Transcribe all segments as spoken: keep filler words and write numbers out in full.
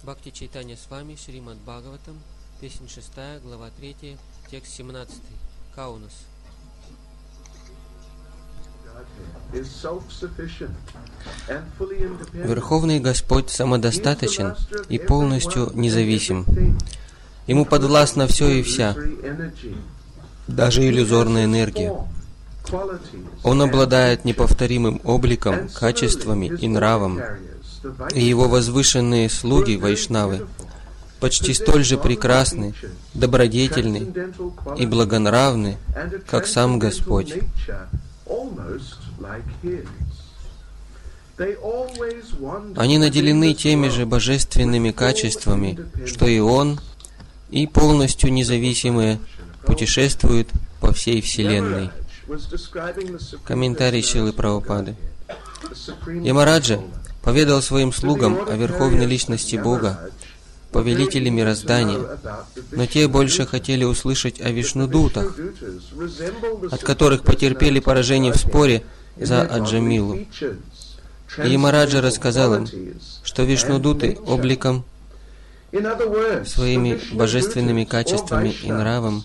Бхакти Чайтанья с вами, Шримад Бхагаватам, песня шестая, глава третья, текст семнадцатый. Каунас. Верховный Господь самодостаточен и полностью независим. Ему подвластно все и вся, даже иллюзорная энергия. Он обладает неповторимым обликом, качествами и нравом, и его возвышенные слуги, вайшнавы, почти столь же прекрасны, добродетельны и благонравны, как сам Господь. Они наделены теми же божественными качествами, что и Он, и полностью независимые путешествуют по всей Вселенной. Комментарий Шрилы Прабхупады. Ямараджа поведал своим слугам о Верховной Личности Бога, повелителе мироздания, но те больше хотели услышать о Вишнудутах, от которых потерпели поражение в споре за Аджамилу. И Ямараджа рассказал им, что Вишнудуты обликом, своими божественными качествами и нравом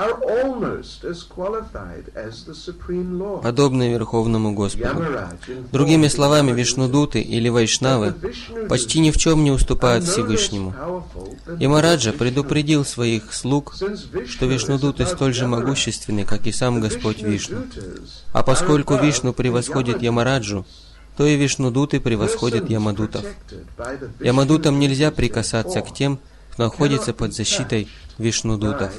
подобны Верховному Господу. Другими словами, Вишнудуты или Вайшнавы почти ни в чем не уступают Всевышнему. Ямараджа предупредил своих слуг, что Вишнудуты столь же могущественны, как и сам Господь Вишну. А поскольку Вишну превосходит Ямараджу, то и Вишнудуты превосходят Ямадутов. Ямадутам нельзя прикасаться к тем, кто находится под защитой Вишнудутов.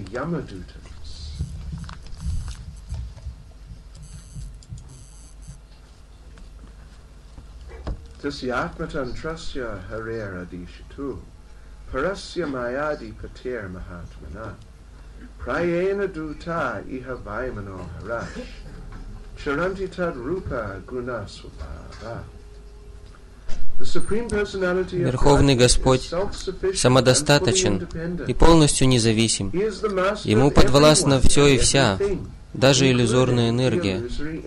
Верховный Господь самодостаточен и полностью независим. Ему подвластно все и вся, даже иллюзорная энергия.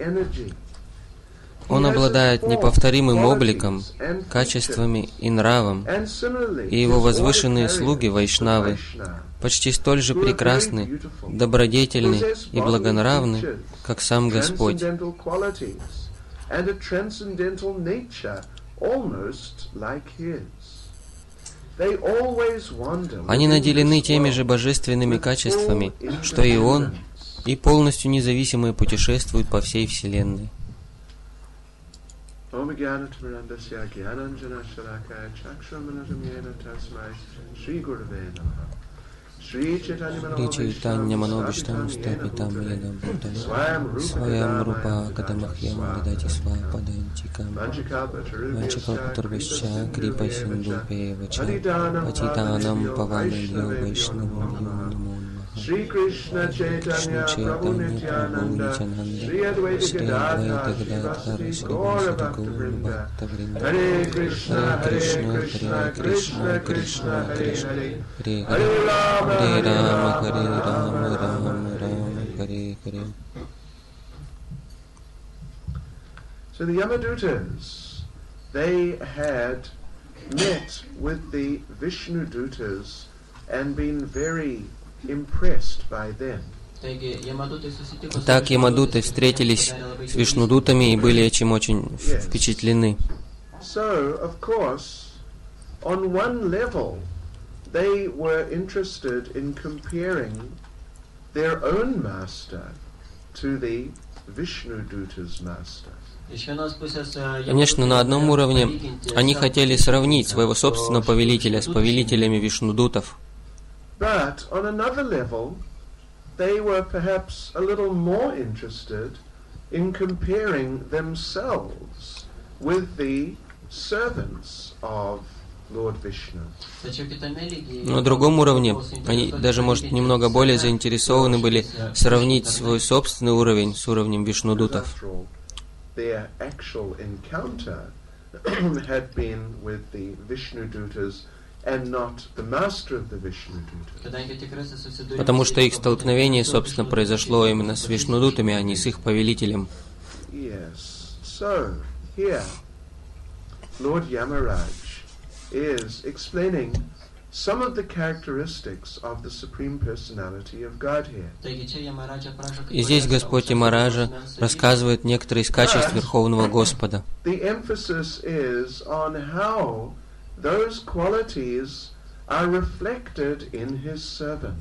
Он обладает неповторимым обликом, качествами и нравом, и его возвышенные слуги, вайшнавы, почти столь же прекрасны, добродетельны и благонравны, как сам Господь. Они наделены теми же божественными качествами, что и Он, и полностью независимые путешествуют по всей Вселенной. Шри Чайтанья Манобиштам Стапитам Едам Бхутале Своям Рупа Кадамахьям Дадати Сва Падантикам Ванчакалпатурвасча Крипа Синдупе Вача Патитанам Паванадьо Вайшнавам Намо Шри Кришна Чайтанья Прабху Нитянанда Шри Адвайта Гададхара Шри Васудагаура Бхактавринда Харе Кришна Харе Кришна Кришна Кришна Харе Харе Харе Рама Харе Рама Рама Рама Харе Харе. So the Yamadutas, they had met with the Vishnudutas and been very impressed by them. Так Ямадуты встретились с Вишнудутами и были этим очень впечатлены. So, of course, on one level, they were interested in comparing their own master to the Vishnuduta's master. Конечно, на одном уровне они хотели сравнить своего собственного повелителя с повелителями Вишнудутов. But on another level, they were perhaps a little more interested in comparing themselves with the servants of Lord Vishnu. На другом уровне они даже, может, немного более заинтересованы были сравнить свой собственный уровень с уровнем Вишнудутов. Their actual encounter had been with the Vishnudutas and not the master of the Vishnudutas. Потому что их столкновение, собственно, произошло именно с Вишнудутами, а не с их повелителем. Yes. So, here, Lord Yamaraj is explaining some of the characteristics of the Supreme Personality of Godhead. И здесь Господь Ямараджа рассказывает некоторые из качеств Верховного Господа. The emphasis is on how those qualities are reflected in His servants.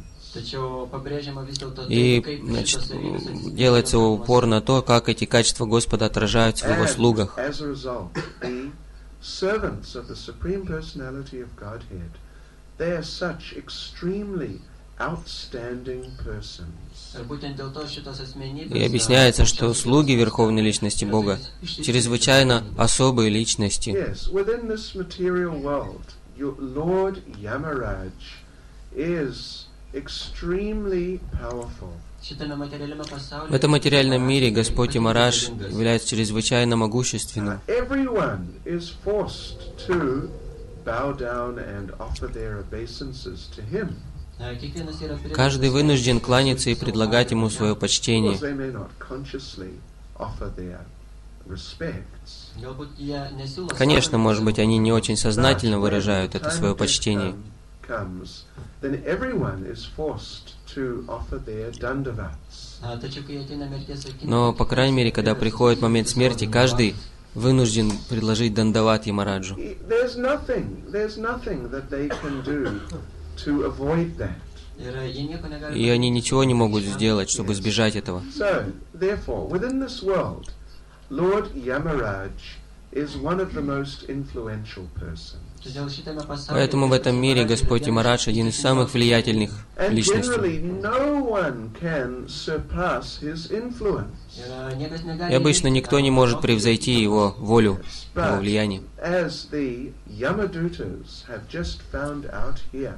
И, значит, делается упор на то, как эти качества Господа отражаются в Его слугах. As a result, the servants of the Supreme Personality of Godhead, they are such extremely outstanding persons. И объясняется, что слуги Верховной Личности Бога чрезвычайно особые личности. Yes, within this material world, your Lord Yamaraj is extremely powerful. В этом материальном мире Господь Ямарадж является чрезвычайно могущественным. Everyone is forced to bow down and offer their obeisances to Him. Каждый вынужден кланяться и предлагать Ему свое почтение. Of course, they may not consciously offer their respects. Конечно, может быть, они не очень сознательно выражают это свое почтение. Comes, then everyone is forced to offer their dandavats. Но, по крайней мере, когда приходит момент смерти, каждый вынужден предложить дандават Ямараджу. There's nothing, there's nothing that they can do to avoid that. И они ничего не могут сделать, чтобы избежать этого. So, therefore, within this world, Lord Yamaraj is one of the most influential persons. Поэтому в этом мире Господь Ямарадж один из самых влиятельных And личностей. generally, no one can surpass his influence. И обычно никто не может превзойти его волю, его But влияние. as the Yamadutas have just found out here,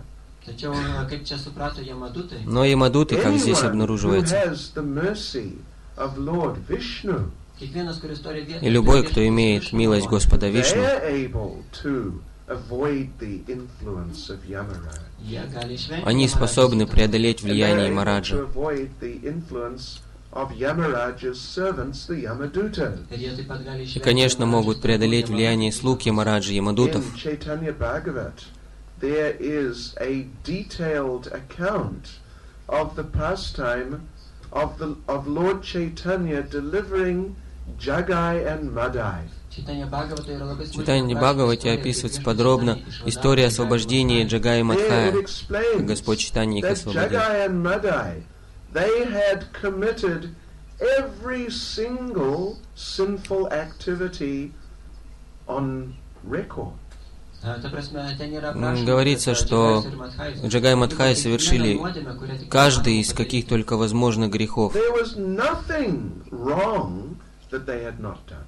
Но Ямадуты, как здесь anyone who обнаруживается, has the mercy of Lord Vishnu, и любой, кто имеет милость Господа they Вишну, are able to avoid the influence of Yamaraj. они способны преодолеть And they're влияние able Ямараджа. to avoid the influence of Yamaraj's servants, the Yamadutas. И, конечно, могут преодолеть влияние слуг Ямараджа, Ямадутов. In Chaitanya Bhagavat, there is a detailed account of the pastime of the of Lord Chaitanya delivering Jagai and Madai. В Читании Бхагавате описывается подробно история освобождения Джагая и There Мадхая. it explains Господь Чайтанья их that освободил. Jagai and Madai, they had committed every single sinful activity on record. М, Говорится, что Джагай и Мадхай совершили каждый из каких только возможных грехов. There was nothing wrong that they had not done.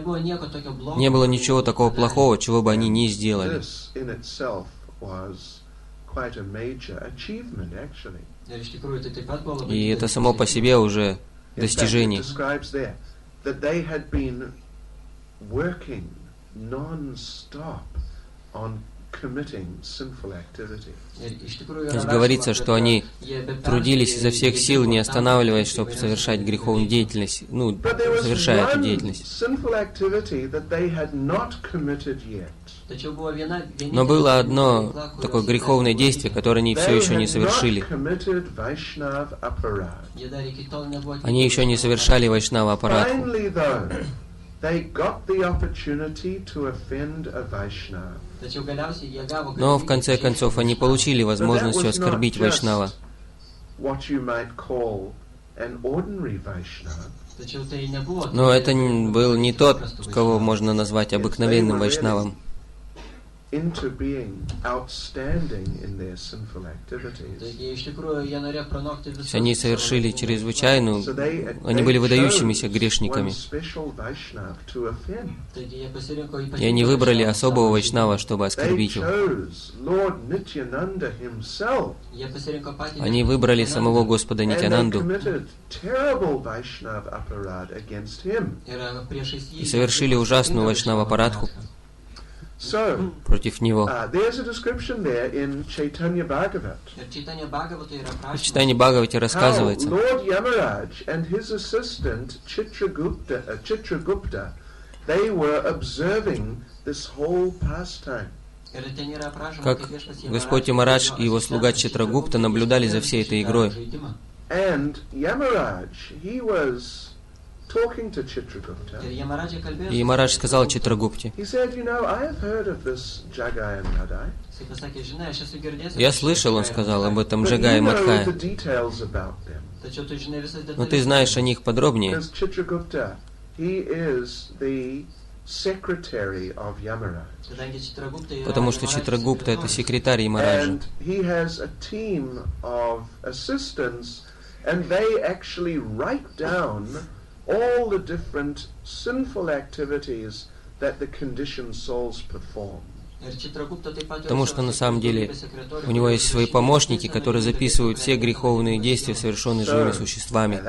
Не было ничего такого плохого, чего бы они не сделали. This in itself was quite a major achievement, actually. И это само по себе уже In fact, it достижение. describes there that they had been working non-stop on committing sinful activity. Здесь говорится, что они трудились изо всех сил, не останавливаясь, чтобы совершать греховную деятельность, ну, But there was совершая эту one деятельность. sinful activity that they had not committed yet. Но было одно такое греховное действие, которое они все They еще не had совершили. not committed Vaishnav aparad. Они еще не совершали вайшнава аппаратху. Finally, though, they got the opportunity to offend a Vaishnava. Но в конце концов они получили возможность оскорбить вайшнава. What you might call an ordinary Vaishnava. Но это н- был не тот, кого можно назвать обыкновенным вайшнавом. Into being outstanding in their sinful activities. То есть они совершили чрезвычайную, So they, они they были выдающимися chose грешниками. one special Vaishnav to offend. И они выбрали особого вайшнава, чтобы They оскорбить его. chose Lord Nityananda himself. Они выбрали самого Господа And they Нитянанду committed terrible Vaishnav aparad against him. и совершили ужасную вайшнава аппаратху So, против него. uh, there's a description there in Chaitanya Bhagavat. В читании Бхагавати How рассказывается, Lord Yamaraj and his assistant Chitragupta, uh, Chitragupta, they were observing this whole pastime. как Господь Ямарадж и его слуга Читрагупта наблюдали за всей этой игрой. И Ямарадж сказал Читрагупте: «Я слышал, он сказал, об этом Джагае Мадхае, но ты знаешь о них подробнее». Потому что Читрагупта — это секретарь Ямараджа. Потому что на самом деле у него есть свои помощники, которые записывают все греховные действия, совершенные живыми существами.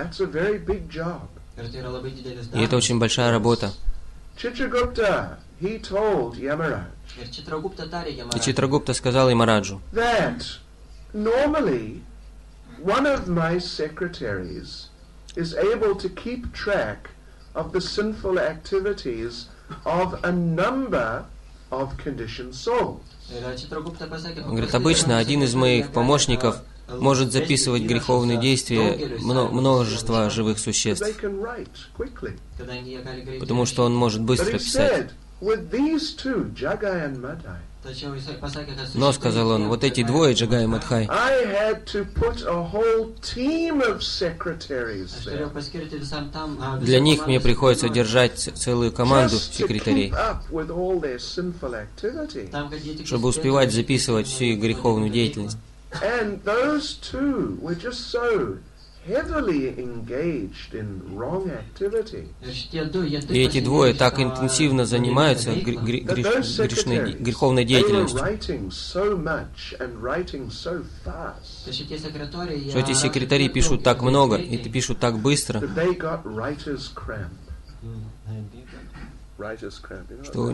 И это очень большая работа. И Читрагупта сказал Ямараджу: one of my secretaries is able to keep track of the sinful activities of a number of conditioned souls. Он говорит, обычно один из моих помощников может записывать греховные действия множества живых существ, потому что он может быстро писать. Но, сказал он, вот эти двое, Джагай и Мадхай, для них мне приходится держать целую команду секретарей, чтобы успевать записывать всю их греховную деятельность. И эти двое так интенсивно занимаются гре- греш- грешной, греховной деятельностью, что эти секретари пишут так много и пишут так быстро, что,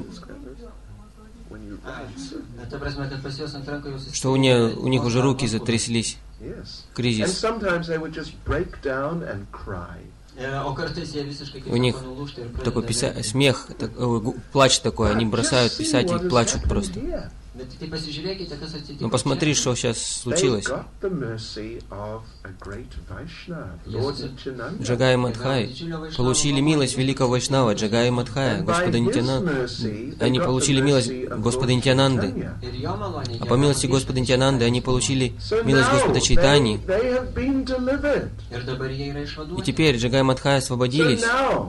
что у, не, у них уже руки затряслись. Кризис. У них такой писа... смех, так... плач такой, они бросают писать и плачут просто. Но посмотри, что сейчас случилось. Джагай и Мадхай получили милость великого Вайшнава, Джагай и Мадхая, Господа Нитьянанды. Они получили милость Господа Нитьянанды. А по милости Господа Нитьянанды они получили милость Господа Чайтаньи. И теперь Джагай и Мадхай освободились.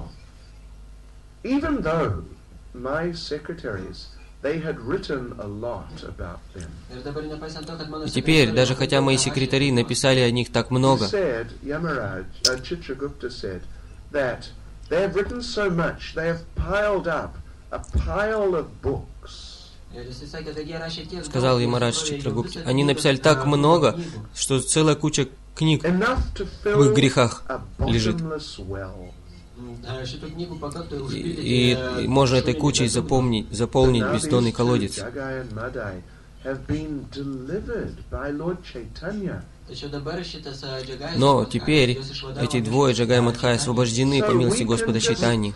И теперь, даже хотя мои секретари написали о них так много, сказал Ямарадж Читрагупте, они написали так много, что целая куча книг в их грехах лежит. И, и можно этой кучей заполнить, заполнить бездонный колодец. Но теперь эти двое, Джагай и Мадхай, освобождены по милости Господа Чайтаньи.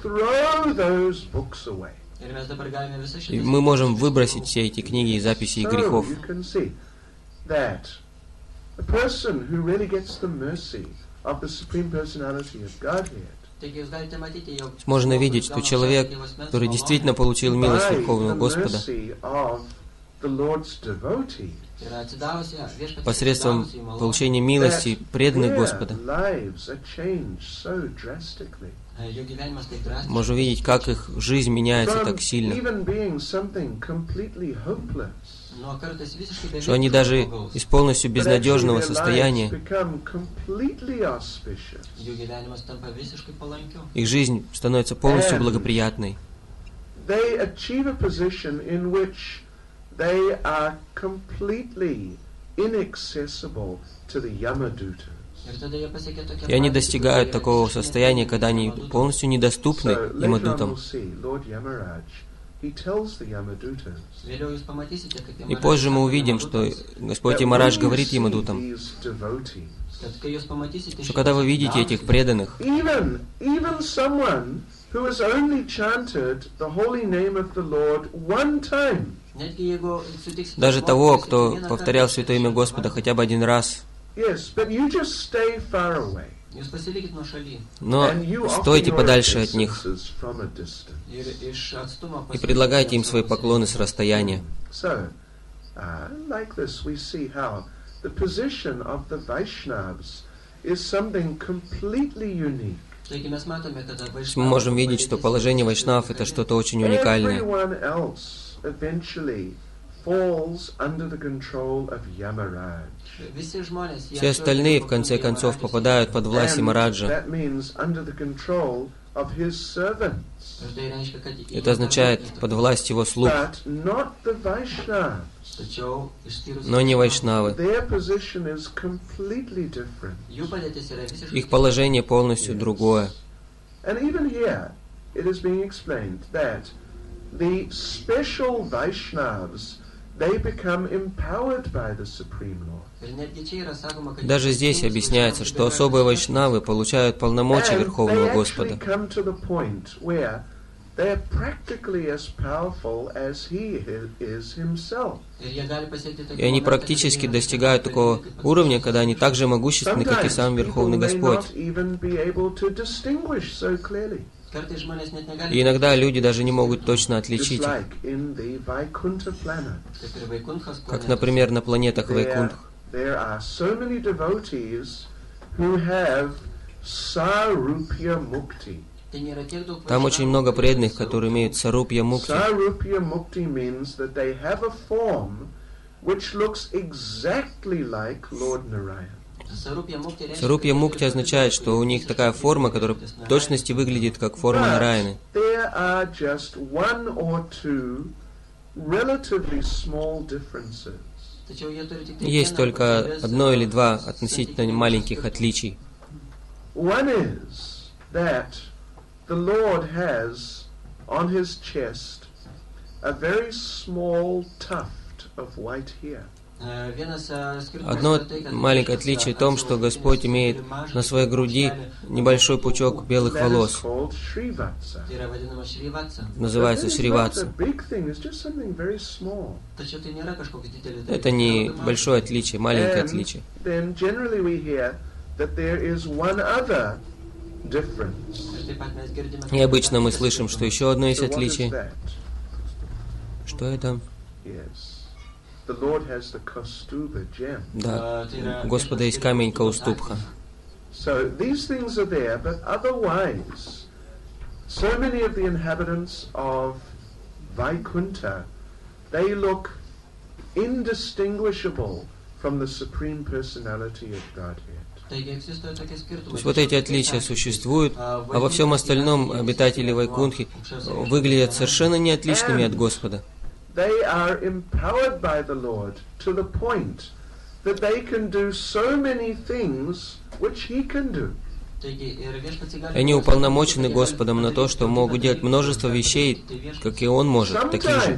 И мы можем выбросить все эти книги и записи их грехов. Можно видеть, что человек, который действительно получил милость Верховного Господа, посредством получения милости преданных Господа, можно увидеть, как их жизнь меняется так сильно, что они даже из полностью безнадежного состояния, их жизнь становится полностью благоприятной. И они достигают такого состояния, когда они полностью недоступны Ямадутам. И позже мы увидим, что Господь Ямарадж говорит Ямадутам, что когда вы видите этих преданных, Даже того, кто повторял святое имя Господа хотя бы один раз. Но стойте подальше от них и предлагайте им свои поклоны с расстояния. Мы можем видеть, что положение вайшнав — это что-то очень уникальное. Все остальные, в конце концов, попадают под власть Ямараджа. Это означает под власть его слуг, но не вайшнавы. Их положение полностью другое. Даже здесь объясняется, что особые вайшнавы получают полномочия Верховного Господа. И они практически достигают такого уровня, когда они так же могущественны, как и сам Верховный Господь. И иногда люди даже не могут точно отличить их. Как, например, на планетах Вайкунтх. Там очень много преданных, которые имеют сарупья мукти. Сарупья мукти означает, что у них такая форма, которая в точности выглядит как форма Нараяны. Есть только одно или два относительно маленьких отличий. The Lord has on his chest a very small tuft of white hair. Одно маленькое отличие в том, что Господь имеет на своей груди небольшой пучок белых волос. Называется Шриватса. Это не большое отличие, маленькое отличие. И обычно мы слышим, что еще одно есть отличие. Что это? Да, у Господа есть камень Каустубха. То есть вот эти отличия существуют, а во всем остальном обитатели Вайкунтхи выглядят совершенно не отличными от Господа. Они уполномочены Господом на то, что могут делать множество вещей, как и Он может, таких же.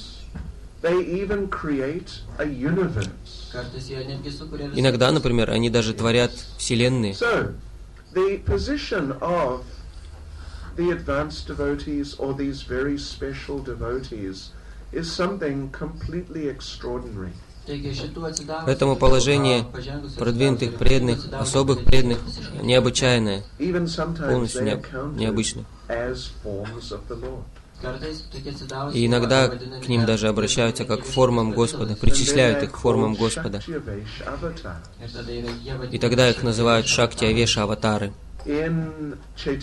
Иногда, например, они даже творят вселенные. Поэтому положение продвинутых преданных, особых преданных, необычайное, полностью не, необычно. И иногда к ним даже обращаются как к формам Господа, причисляют их к формам Господа. И тогда их называют Шакти Авеша аватары. В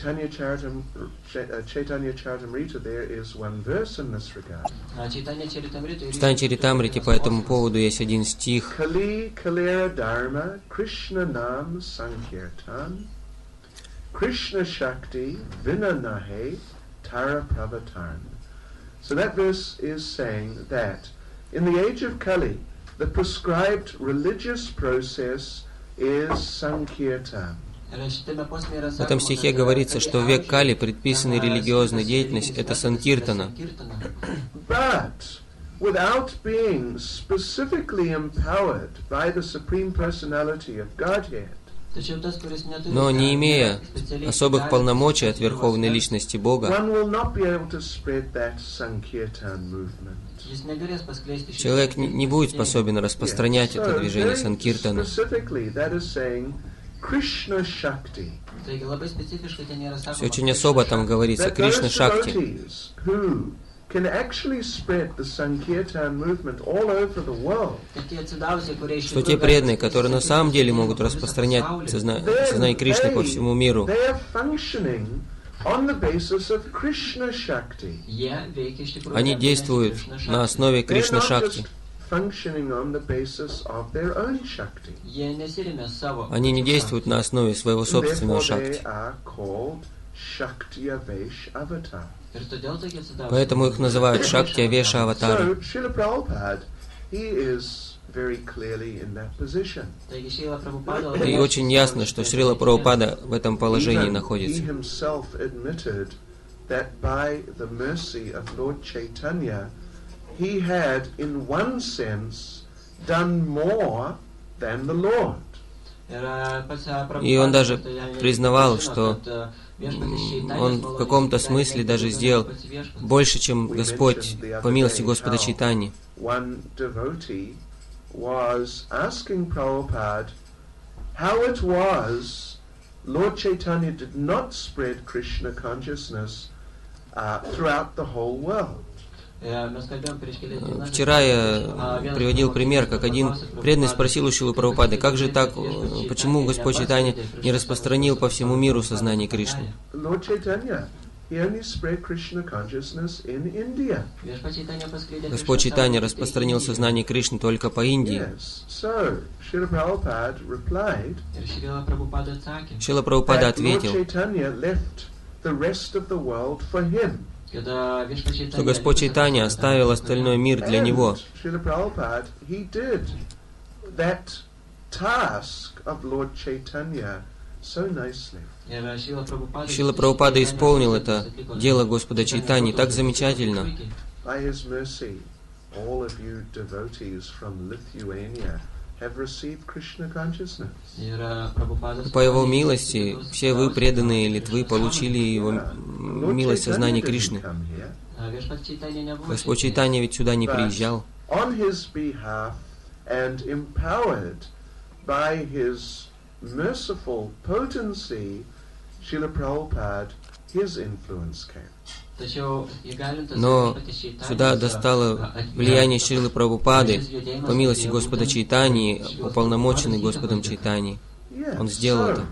Чайтанья Чаритамрите по этому поводу есть один стих. Krishna Shakti Vinanahe Tara Pravatarn. So that verse is saying that in the age of Kali, the prescribed religious process is Sankirtan. В этом стихе говорится, что в век Кали предписанная религиозная деятельность — это Санкиртана. But without being specifically empowered by the Supreme Personality of Godhead, но не имея особых полномочий от Верховной Личности Бога, человек не будет способен распространять это движение Санкиртана. Все очень особо там говорится, Кришна Шакти. Что те преданные, которые на самом деле могут распространять созна... сознание Кришны по всему миру, они действуют на основе Кришна Шакти. Они не действуют на основе своего собственного Шакти. Поэтому их называют Шакти Авеша Аватары. И очень ясно, что Шрила Прабхупада в этом положении находится. И он даже признавал, что он в каком-то смысле даже сделал больше, чем Господь, по милости Господа Чайтаньи. Вчера я приводил пример, как один преданный спросил у Шрилы Прабхупады, как же так, почему Господь Чайтанья не распространил по всему миру сознание Кришны? Господь Чайтанья распространил сознание Кришны только по Индии. Шрила Прабхупада ответил, что Господь Чайтанья оставил остальной мир для него. Шрила Прабхупада исполнил это дело Господа Чайтаньи так замечательно. По Его милости, все вы, преданные Литвы, получили Его милость сознания Кришны. Господь Чайтанья ведь сюда не приезжал. Но сюда достало влияние Шрилы Прабхупады, по милости Господа Чайтаньи, уполномоченный Господом Чайтаньи. Он сделал это.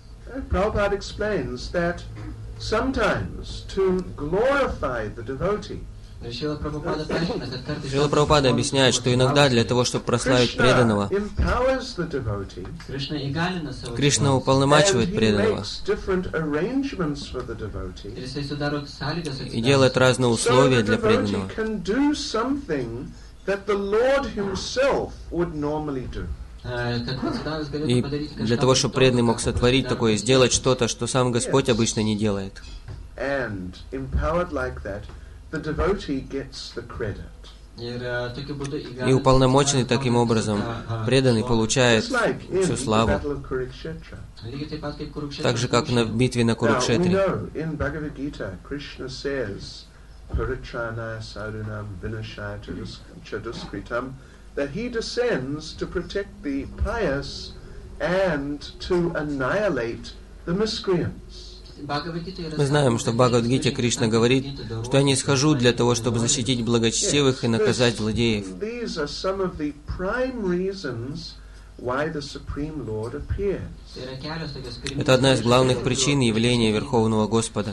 Шрила Прабхупада объясняет, что иногда для того, чтобы прославить преданного, Кришна уполномачивает преданного и делает разные условия для преданного, и для того, чтобы преданный мог сотворить такое, сделать что-то, что сам Господь обычно не делает. И уполномоченный таким образом преданный получает всю славу. Так же, как на битве на Курукшетре. Мы знаем, что в Бхагавад-гите Кришна говорит, что я не схожу для того, чтобы защитить благочестивых и наказать злодеев. Это одна из главных причин явления Верховного Господа.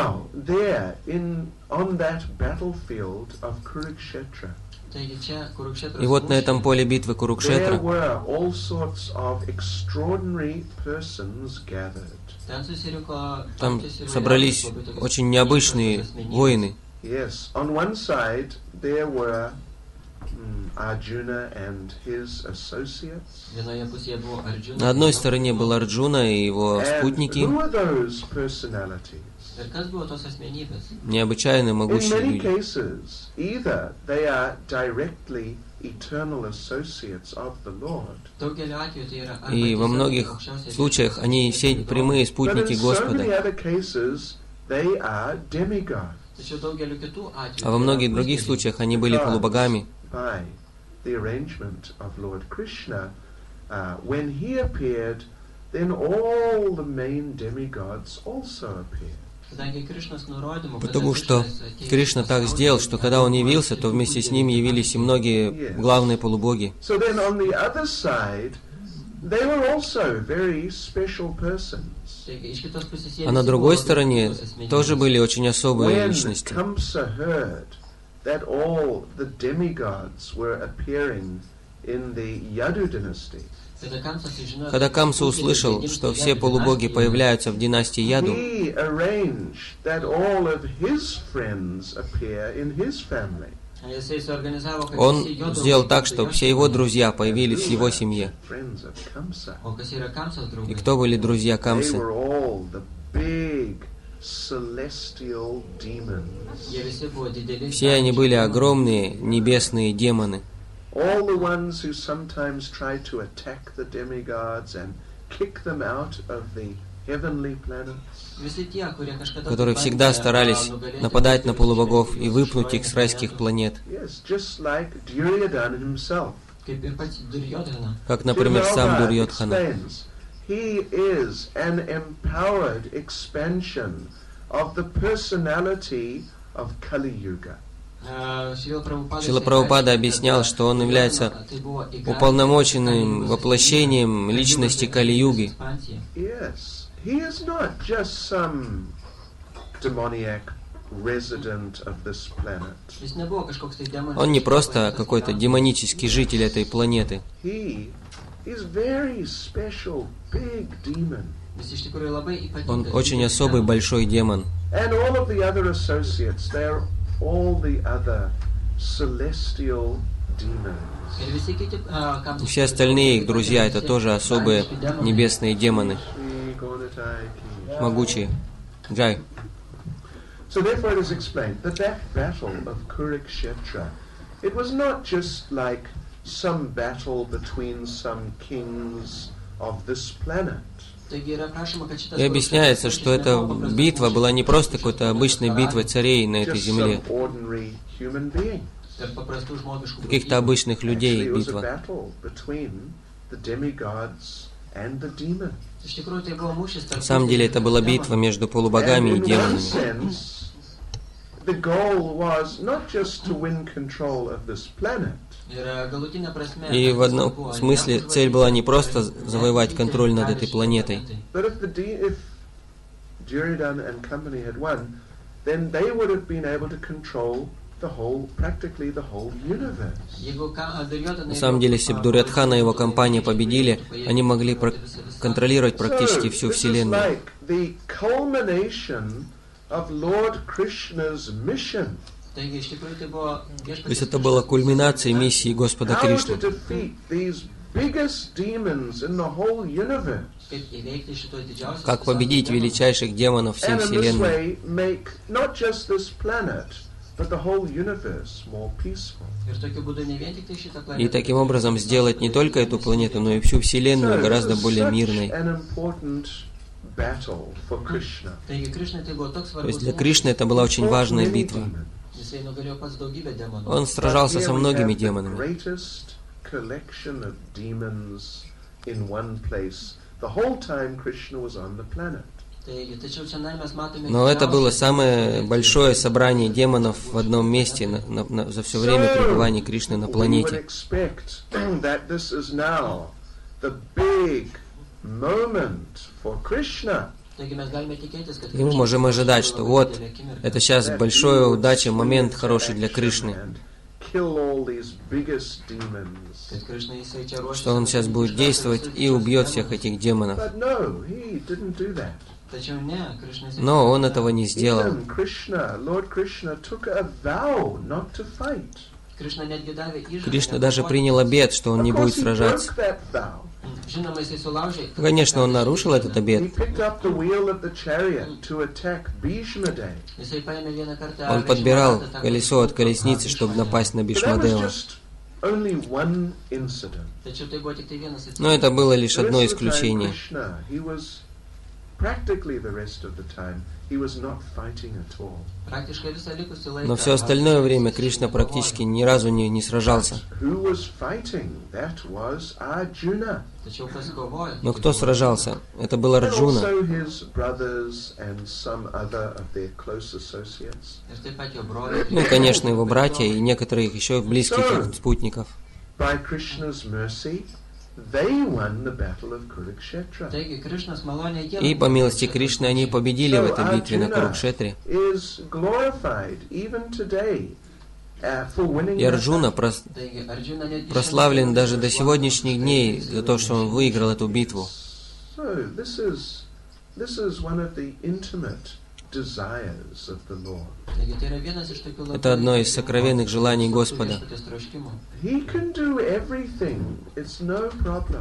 И вот на этом поле битвы Курукшетра там собрались очень необычные воины. На одной стороне был Арджуна и его спутники, необычайно могущие люди. И во многих случаях они все прямые спутники Господа. А во многих других случаях они были полубогами. Потому что Кришна так сделал, что когда он явился, то вместе с ним явились и многие главные полубоги. А на другой стороне тоже были очень особые личности. Когда Камса услышал, что все полубоги появляются в династии Яду, он сделал так, чтобы все его друзья появились в его семье. И кто были друзья Камсы? Все они были огромные небесные демоны. All the ones who sometimes try to attack the demigods and kick them out of the heavenly planets, которые всегда старались нападать на полубогов и выпнуть их с райских планет. Yes, just like Duryodhana himself. Как, например, сам Дурьодхана. He is an empowered expansion of the personality of Kali Yuga. Шрила Прабхупада объяснял, что он является уполномоченным воплощением личности Кали-юги. Он не просто какой-то демонический житель этой планеты. Он очень особый большой демон. All the other celestial demons. И все остальные их друзья — это тоже особые небесные демоны, могучие. Джай. So therefore it is explained that that battle of Kurukshetra, it was not just like some battle between some kings of this planet. И объясняется, что эта битва была не просто какой-то обычной битвой царей на этой земле, каких-то обычных людей битва. На самом деле это была битва между полубогами и демонами. И в одном смысле цель была не просто завоевать контроль над этой планетой. На самом деле, если бы Дурьодхана и его компания победили, они могли контролировать практически всю Вселенную. То есть это была кульминация миссии Господа Кришны. Как победить величайших демонов всей Вселенной. И таким образом сделать не только эту планету, но и всю Вселенную гораздо более мирной. То есть для Кришны это была очень важная битва. Он сражался со многими демонами. Но это было самое большое собрание демонов в одном месте на, на, на, за все время пребывания Кришны на планете. И мы можем ожидать, что вот, это сейчас большая удача, момент хороший для Кришны. Что он сейчас будет действовать и убьет всех этих демонов. Но он этого не сделал. Кришна даже принял обет, что он не будет сражаться. Конечно, он нарушил этот обет. Он подбирал колесо от колесницы, чтобы напасть на Бишмадева. Но это было лишь одно исключение. practically the rest of the time he was not fighting at all. Но все остальное время Кришна практически ни разу не, не сражался. Who was fighting? That was Arjuna. Но кто сражался? Это был And Арджуна. also his brothers and some other of their close associates. Ну и, конечно, его братья и некоторые еще близких их спутников. By Krishna's mercy, they won the battle of Kurukshetra. И по милости Кришны они победили в этой битве на Курукшетре. Is glorified even today uh, for winning И Арджуна that прос- прославлен даже до сегодняшних дней за то, что он выиграл эту битву. So this is this is one of the intimate desires of the Lord. Это одно из сокровенных желаний Господа. He can do everything. It's no problem.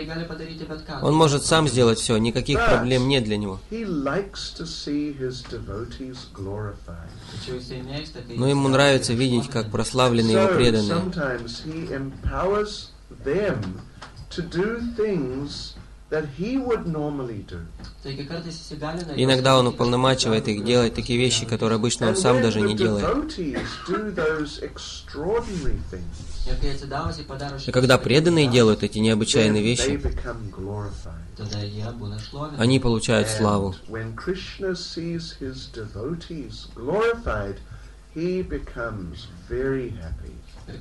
Он может сам сделать все, никаких проблем нет для него. He likes to see his devotees glorified. Но ему нравится видеть, как прославлены его So преданные. sometimes he empowers them to do things that he would normally do. Иногда он уполномачивает их делать такие вещи, которые обычно он And сам when даже не the делает. devotees do those extraordinary things, И когда преданные делают эти необычайные then they вещи, become glorified. они получают славу. And when Krishna sees his devotees glorified, he becomes very happy.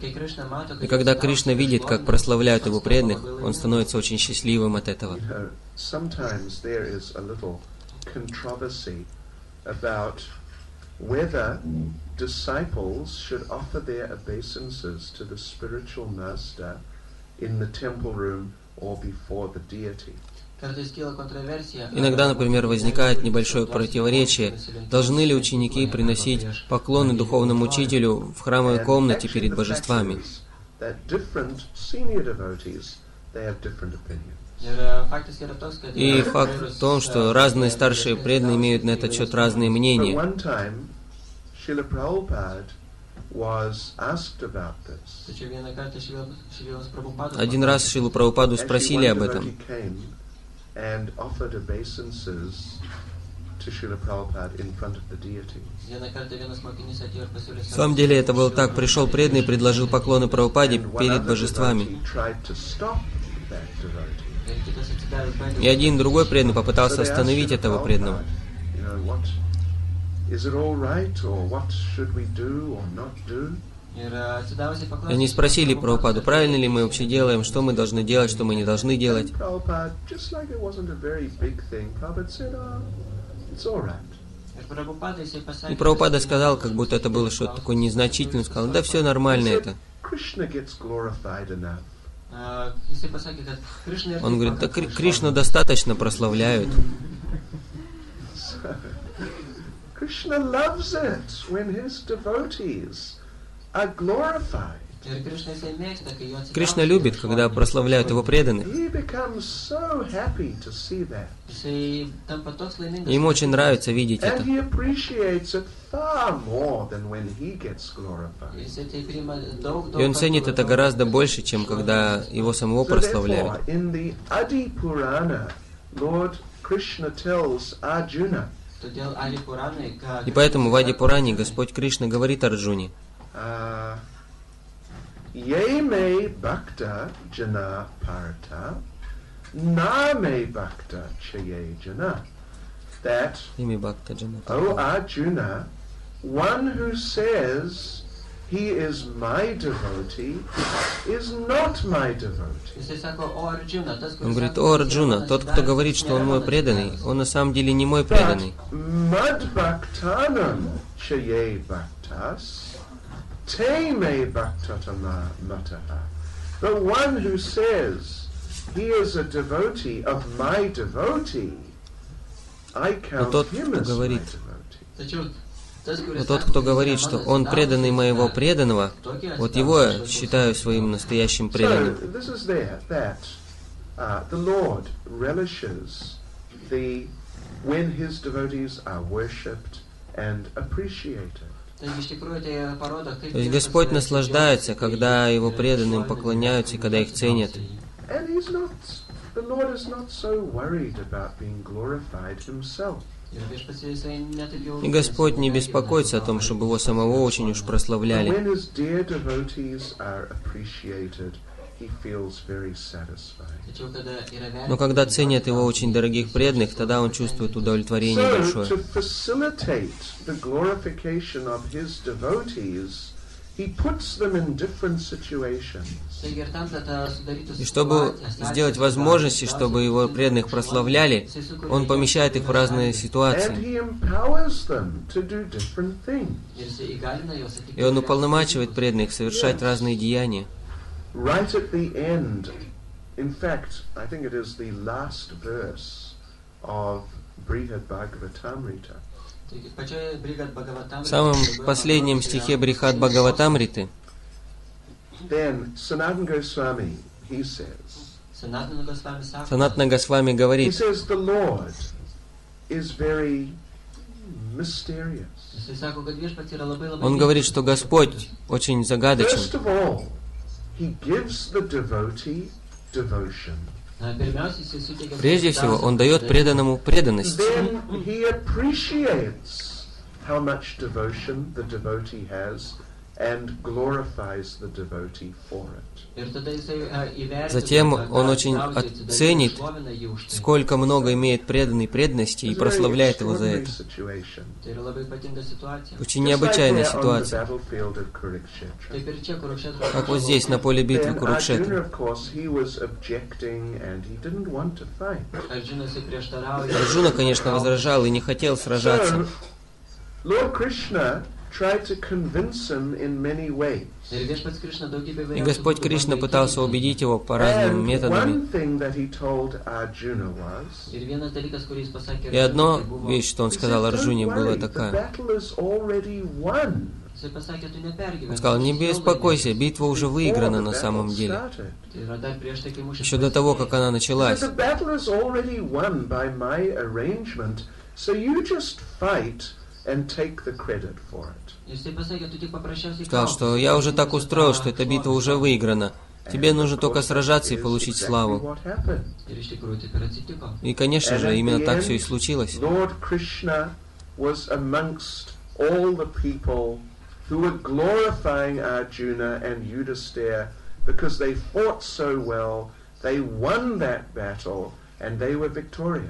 И когда Кришна видит, как прославляют его преданных, он становится очень счастливым от этого. You know, sometimes there is a little controversy about whether disciples should offer their obeisances to the spiritual master in the temple room or before the deity. Иногда, например, возникает небольшое противоречие. Должны ли ученики приносить поклоны духовному учителю в храмовой комнате перед божествами? That different senior devotees, they have different opinions. И факт в том, что разные старшие преданные имеют на этот счет разные But мнения. one time, Srila Prabhupada was asked about this. Один раз Шрилу Прабхупаду спросили об этом. And offered obeisances to Srila Prabhupada in front of the deity. На самом деле это было так. Пришел преданный и предложил поклоны Прабхупаде And one перед other божествами. devotee tried to stop that devotee. И один другой преданный попытался So they asked остановить Srila этого преданного. Prabhupada, you know, what, is it all right, or what should we do or not do? И они спросили Прабхупаду, правильно ли мы вообще делаем, что мы должны делать, что мы не должны делать. And Prabhupada, just like it wasn't a very big thing, Prabhupada said, oh, it's all right. И Прабхупада сказал, как будто это было что-то такое незначительное, сказал, да все нормально это. Krishna gets glorified enough. Он говорит, да Кри- Кришну достаточно прославляют. So, Krishna loves it when his devotees are glorified. Кришна любит, когда прославляют его преданных. He becomes so happy to see that. И ему очень нравится видеть And это. he appreciates it far more than when he gets glorified. И он ценит это гораздо больше, чем когда его самого So прославляют. therefore, in the Adi Purana, Lord Krishna tells Arjuna, И поэтому в Ади Пуране Господь Кришна говорит Арджуне, uh, Ye me bhakta jana parta, na me bhakta chaye jana. That, Ими Бхакта Джана. O Arjuna, one who says he is my devotee is not my devotee. Он говорит, о Арджуна, тот, кто говорит, что он мой преданный, он на самом деле не мой преданный. Mad bhaktanam chaye bhaktas, te me bhaktatama mataha. The one who says he is a devotee of my devotee, I count тот, him кто as говорит, my devotee. Но тот, кто говорит, что он преданный моего преданного, вот его я считаю своим настоящим So преданным. this is there that uh, the Lord relishes the when his devotees are worshipped and appreciated. То есть Господь наслаждается, когда его преданным поклоняются и когда их ценят. And he's not the Lord is not so worried about being glorified himself. И Господь не беспокоится о том, чтобы Его самого очень уж прославляли. When his dear devotees are appreciated, he feels very satisfied. Но когда ценят Его очень дорогих преданных, тогда Он чувствует удовлетворение So, большое. to facilitate the glorification of his devotees, he puts them in different situations. И чтобы сделать возможности, чтобы Его преданных прославляли, Он помещает их в разные And ситуации. he empowers them to do different things. И Он уполномачивает преданных совершать разные деяния. Right at the end, in fact, I think it is the last verse of Brihad Bhagavatamrita. В самом последнем стихе Брихад Бхагаватамриты Then Sanatana Goswami, he says, Санатана Госвами he говорит, says the Lord is very mysterious. Он говорит, что Господь очень загадочен. First of all, he gives the devotee devotion. Прежде всего, Он дает преданному преданность. Then he appreciates how much devotion the devotee has and glorifies the devotee for it. Затем Он очень оценит, сколько много имеет преданный преданности, и прославляет Его за это. Очень необычайная ситуация. Как вот здесь, на поле битвы Then Курукшетра. Arjuna, of course, he was objecting and he didn't want to fight. Арджуна, конечно, возражал и не хотел сражаться. So, Lord Krishna tried to convince him in many ways. И Господь Кришна пытался убедить его по разным And методами. one thing that he told Arjuna was, И одна вещь, что Он he сказал said, Арджуне, "Don't была worry, the такая. battle is already won." Он сказал, не беспокойся, битва уже выиграна на самом деле. Еще до того, как она началась. The battle is already won by my arrangement, so you just fight and take the credit for it. Сказал, что я уже так устроил, что эта битва уже выиграна. Тебе нужно только сражаться и получить славу. И, конечно же, именно так все и случилось. Lord Krishna was amongst all the people who were glorifying Arjuna and Yudhisthira because they fought so well, they won that battle, and they were victorious.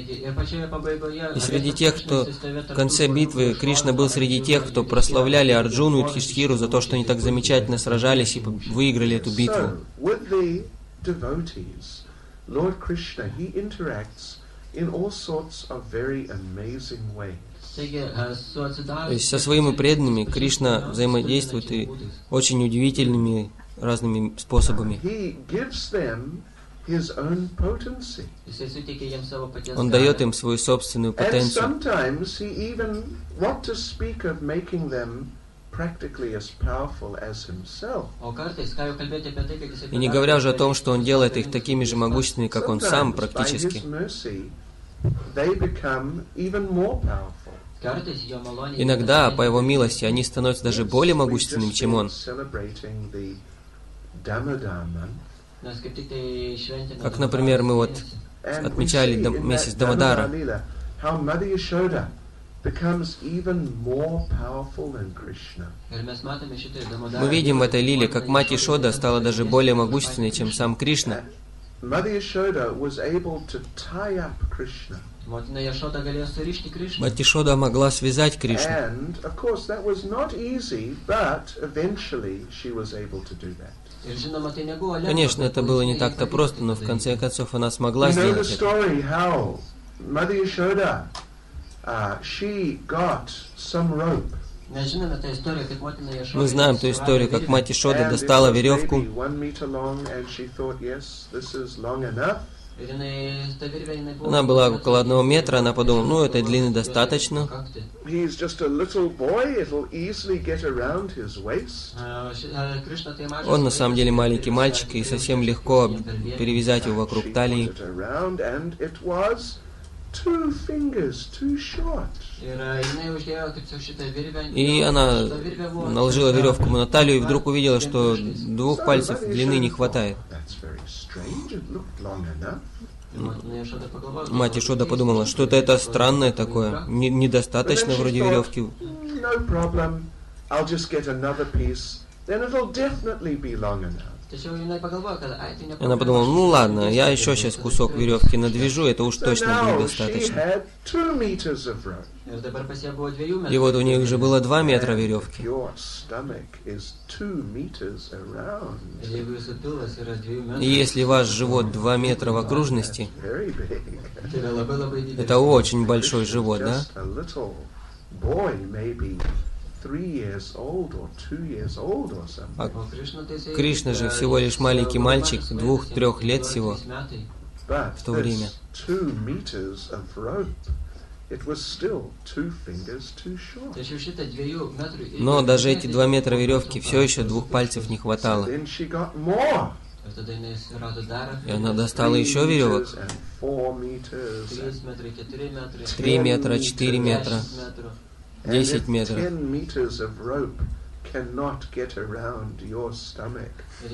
И среди тех, кто в конце битвы, Кришна был среди тех, кто прославляли Арджуну и Юдхиштхиру за то, что они так замечательно сражались и выиграли эту битву. So, with the devotees, Lord Krishna, he interacts in all sorts of very amazing ways. То есть со своими преданными Кришна взаимодействует и очень удивительными разными способами. He gives them his own potency. Он дает им свою собственную And потенцию. sometimes he even, what to speak of making them practically as powerful as himself. И не говоря уже о том, что Он делает их такими же могущественными, как Он сам Sometimes, by практически. his mercy, they become even more powerful. Иногда, по Его милости, они становятся даже более могущественными, чем Он. Celebrating the Damodar month. Как, например, мы вот And we отмечали see дам- in месяц that Дамодара. Damodar Lila how Mother Yashoda becomes even more powerful than Krishna. Мы видим в этой лиле, как мать Ишода стала даже более могущественной, чем сам Кришна. Mother Yashoda was able to tie up Krishna. Мать Ишода могла связать Кришну. And, of course, that was not easy, but eventually she was able to do that. Конечно, это было не так-то просто, но в конце концов она смогла You know the сделать это. story how Mother Yashoda, uh, she got some rope. Мы знаем ту историю, как мать Ишода And достала it was веревку, maybe one meter long, and she thought, yes, this is long enough. она была около одного метра, она подумала, ну, этой длины достаточно. He's just a little boy, it'll easily get around his waist. Он на самом деле маленький мальчик, и совсем легко перевязать его вокруг She талии. put it around, and it was two fingers too short. И она наложила веревку ему на талию и вдруг увидела, что двух пальцев длины не хватает. Мать Ишода подумала, что-то это странное такое, не- недостаточно вроде веревки. No problem. I'll just get another piece. Then it'll definitely be long enough. Она подумала, ну ладно, я еще сейчас кусок веревки надвяжу, это уж So точно now будет she достаточно. had two meters of rope. И вот у нее уже было два метра веревки. Your stomach is two meters around. И если ваш живот два метра в окружности, Very big. это очень большой живот, да? Just a little boy, maybe three years old or two years old or something. А Кришна же всего лишь маленький мальчик, двух-трех лет всего. But в то время. this two meters of rope, it was still two fingers too short. Но даже эти два метра веревки все еще двух пальцев не So хватало. then she got more. И она достала еще веревок. And four meters and Три метра, четыре метра, And десять if метров. ten meters of rope cannot get around your stomach.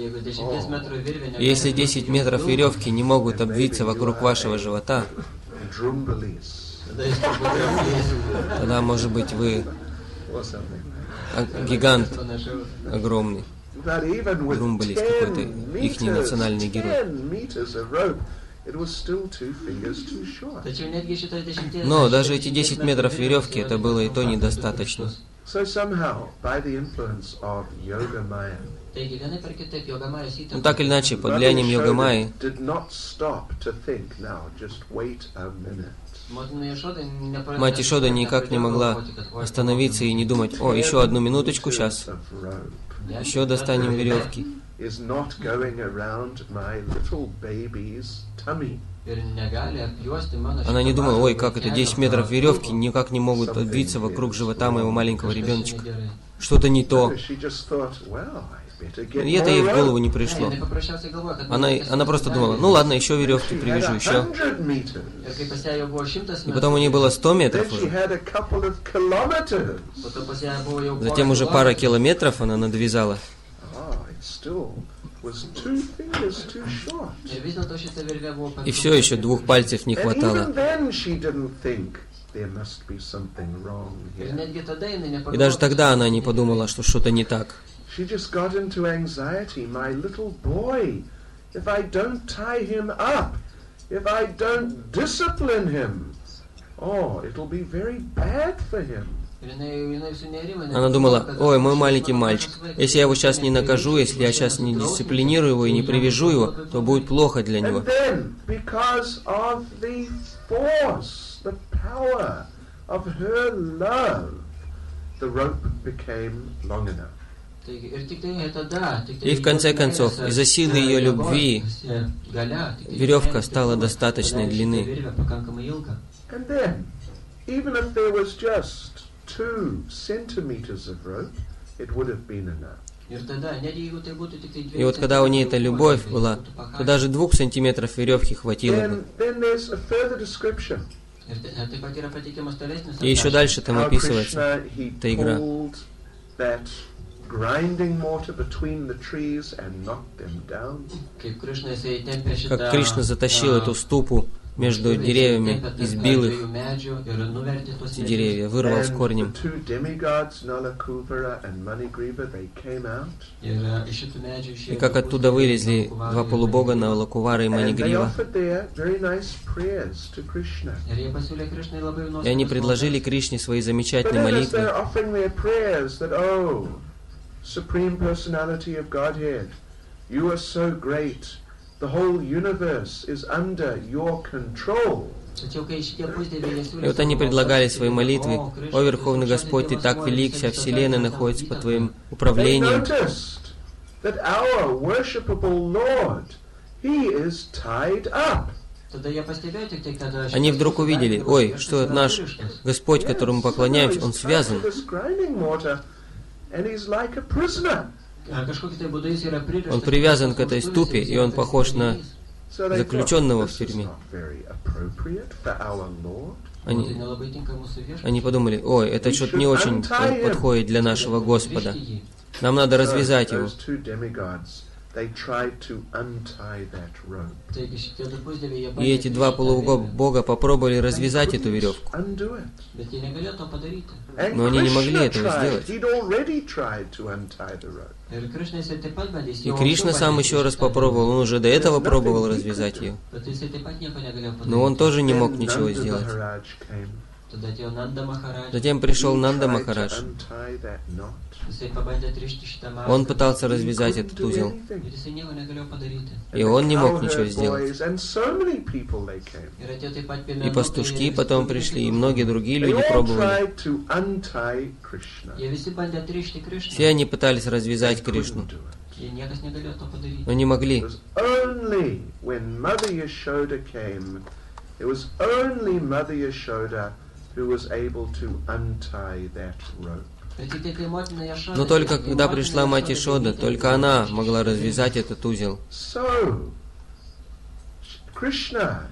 И если десять метров веревки не могут обвиться вокруг вашего живота, Drumbelis тогда, может быть, вы or something. а, гигант огромный. But even with Drumbelis какой-то, ten ихний meters, национальный герой. ten meters of rope, it was still two fingers too short. Но даже эти десять метров веревки, это было и то недостаточно. So somehow, by the influence of Yoga Maya, Ну, так или иначе, под влиянием Йога Майи, did not stop to think, now just wait a minute. мать Ишода никак не могла остановиться и не думать, о, еще одну минуточку, сейчас, Of rope еще достанем веревки. is not going around my little baby's tummy. Она не думала, ой, как это, десять метров веревки никак не могут обвиться вокруг живота моего маленького ребеночка. Что-то не то. She just thought, well, I better get И это ей more в голову rope. не пришло. Она, она просто думала, ну ладно, еще веревки She had привяжу, a еще. hundred meters. И потом у нее было сто Then метров she уже. had a couple of kilometers. Затем уже пара километров она надвязала. Ah, it still was two fingers too short. И все еще двух пальцев не And хватало. even then she didn't think there must be something wrong here. И даже тогда она не подумала, что что-то не так. She just got into anxiety. My little boy, if I don't tie him up, if I don't discipline him, oh, it'll be very bad for him. Она думала, ой, мой маленький мальчик, если я его сейчас не накажу, если я сейчас не дисциплинирую его и не привяжу его, то будет плохо для него. And then, because of the force, the power of her love, the rope became long enough. И в конце концов, из-за силы ее любви, веревка стала достаточной длины. And then, even if there was just two centimeters of rope, it would have been enough. И вот когда у ней эта любовь была, то даже двух сантиметров веревки хватило бы. Then, then there's a further description. И еще дальше там How описывается Krishna, he эта игра. pulled that grinding mortar between the trees and knocked them down. Как Кришна затащил эту ступу между деревьями, избил их, эти деревья, вырвал с And корнем. the two demigods, Nalakuvara and Manigriva, they came out. И как оттуда вылезли два полубога, Налакувара и And they Манигрива. offered their very nice prayers to Krishna. И они предложили Кришне свои But замечательные then as молитвы. they're offering their prayers that, oh, Supreme Personality of Godhead, you are so great, the whole universe is under your control. И вот они предлагали свои молитвы. «О, Верховный Господь, Ты так велик, вся Вселенная находится под Твоим They управлением». noticed that our worshipable Lord, He is tied up. Они вдруг увидели, ой, что наш Господь, которому мы поклоняемся, Он связан. This grinding mortar, and he's like a prisoner. Он привязан к этой ступе, и он похож на заключенного в тюрьме. Они, они подумали, ой, это что-то не очень подходит для нашего Господа. Нам надо развязать его. И эти два полубога попробовали развязать эту веревку. Но они не могли этого сделать. И Кришна сам еще раз попробовал, он уже до этого пробовал развязать ее. Но он тоже не мог ничего сделать. Затем пришел Нанда Махарадж. Он пытался развязать этот узел. И он не мог ничего сделать. И пастушки потом пришли, и многие другие люди пробовали. Все они пытались развязать Кришну, но не могли. Но только когда пришла Мать Ишода, только она могла развязать этот узел. Кришна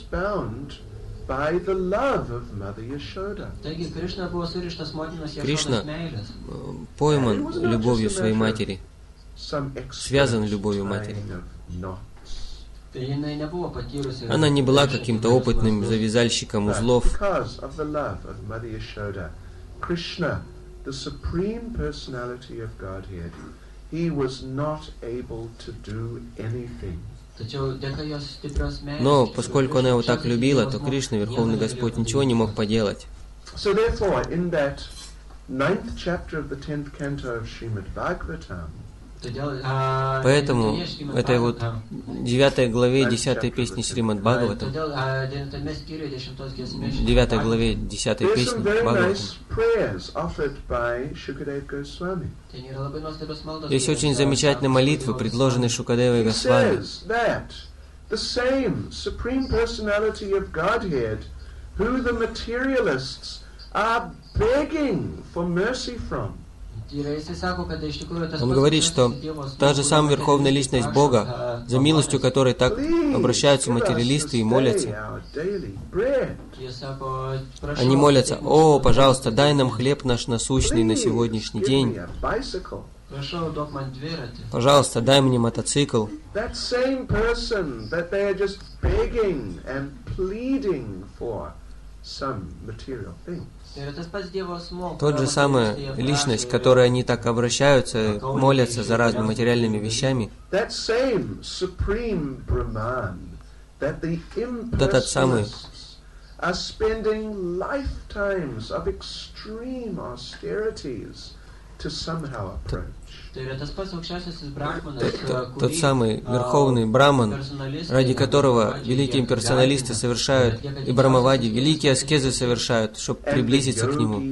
пойман любовью своей матери, связан любовью матери. Она не была каким-то опытным завязальщиком узлов. The Supreme Personality of Godhead, he was not able to do anything. Но поскольку она его так любила, то Кришна, Верховный Господь, ничего не мог поделать. So therefore, in that ninth chapter of the tenth canto of Srimad Bhagavatam, поэтому в этой вот девятой главе десятой песни Шримад Бхагаватам, девятой главе десятой песни Бхагаватам, есть очень замечательные молитвы, предложенные Шукадевой Госвами. Он говорит, что та же самая Верховная Личность Бога, за милостью которой так обращаются материалисты и молятся. Они молятся: «О, пожалуйста, дай нам хлеб наш насущный на сегодняшний день. Пожалуйста, дай мне мотоцикл». Тот же самая личность, к которой они так обращаются, молятся за разными материальными вещами, вот этот самый Тот самый Верховный Браман, ради которого великие имперсоналисты совершают, и Брамавади, великие аскезы совершают, чтобы приблизиться к нему.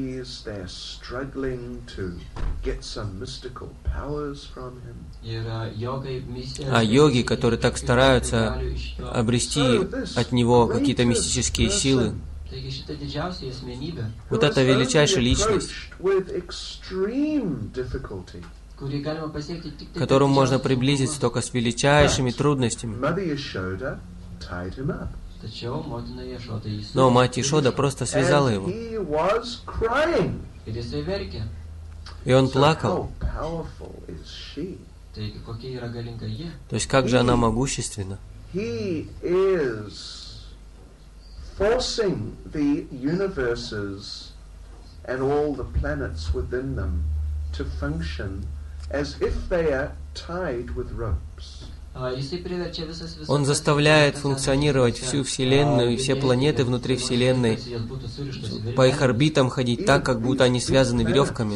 А йоги, которые так стараются обрести от него какие-то мистические силы, вот это величайшая личность, к которому можно приблизиться только с величайшими трудностями. Но Мать Ишода просто связала его. И он плакал. То есть как же она могущественна. Forcing the universes and all the planets within them to function as if they are tied with ropes. Он заставляет функционировать всю Вселенную и все планеты внутри Вселенной, по их орбитам ходить так, как будто они связаны веревками.